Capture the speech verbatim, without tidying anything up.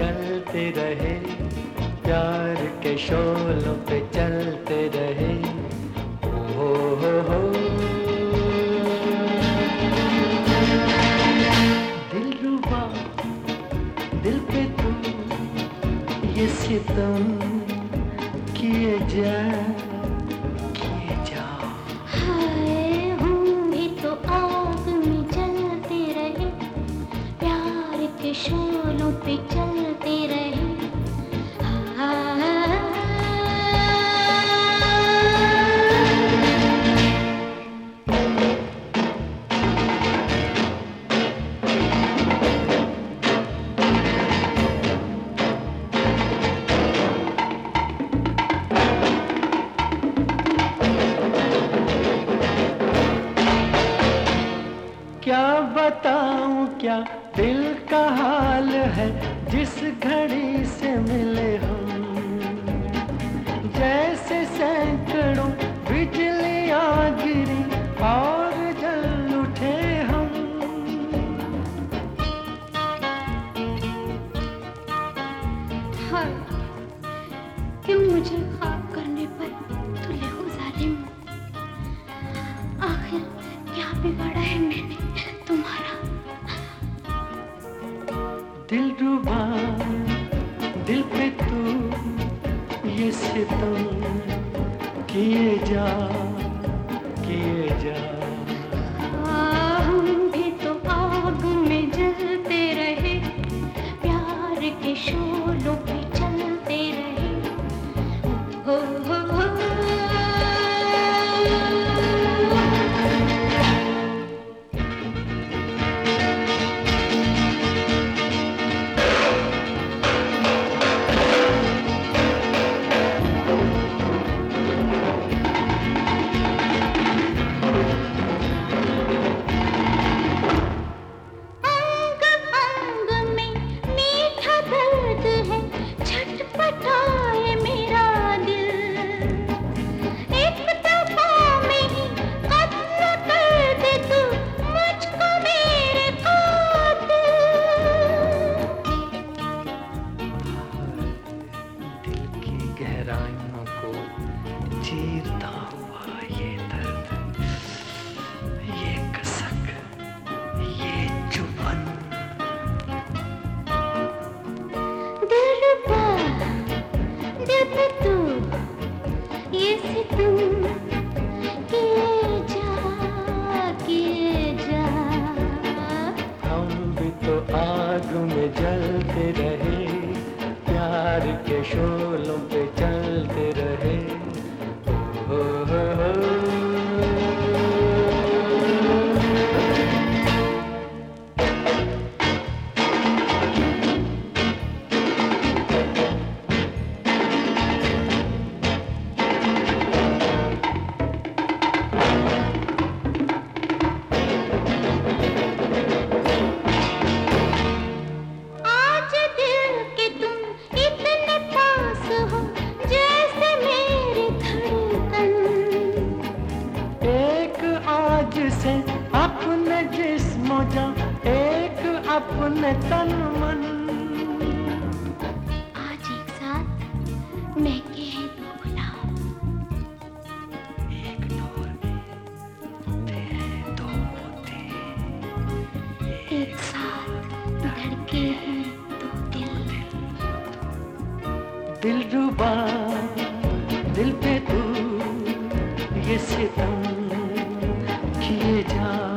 चलते रहे, प्यार के शोलों पे चलते रहे। हो हो हो दिलरुबा, दिल पे तू ये सितम किए जा किए जा। हाय हम भी तो आग में जलते रहे, प्यार के शोलों पे चलते रहे। क्या बताऊं क्या दिल का हाल है, जिस घड़ी से मिले हम जैसे सैकड़ों बिजलियां गिरी और जल उठे हम। हाय क्यों मुझे ख्वाब करने पर तुले हो जालिम। आखिर क्या बिगाड़ा है मैंने तुम्हारा। दिलरुबा, दिल पे तू ये सितम किए जा किए जा। हम भी तो आग में जलते रहे, प्यार के शोलों पे चलते रहे। हो हो हो गहराइयों को चीरता हुआ ये दर्द, ये कसक, ये चुभन। दिलरुबा, दिल पे तू ये सितम किए जा किए जा। हम भी तो आग में जलते रहे, प्यार के शोलों पे चलते रहे। हो हो हो से अपने जिस्म जा, एक अपने तन मन। आज एक साथ मैं कह दो गुलाम, एक डोर में तेरे दो मोती, एक साथ धड़के हैं दो दिल। दिलरुबा, दिल पे तू ये सितम किए जा।